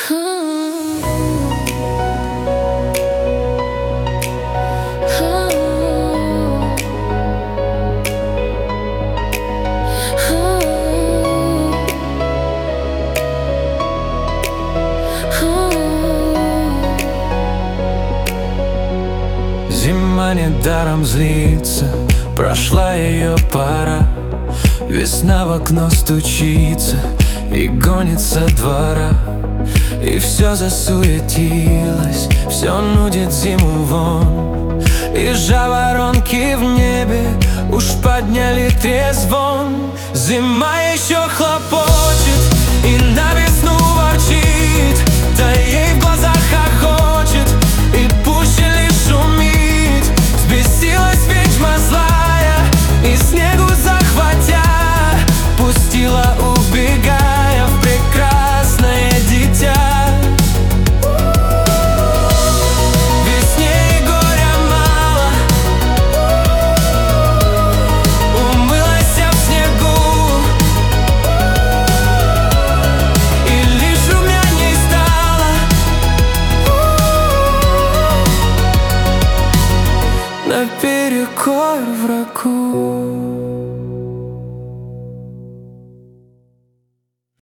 Зима недаром злится, прошла ее пора. Весна в окно стучится и гонит со двора. И все засуетилось, все нудит зиму вон. И жаворонки в небе уж подняли трезвон. Зима еще хлопочет и на весну ворчит, да ей в глазах хохочет, и пуще лишь шумит. Взбесилась ведьма злая и снегу захватя пустила, убегая в прекрасное дитя. Весне и горя мало, умылась в снегу, и лишь румяней стала наперекор врагу.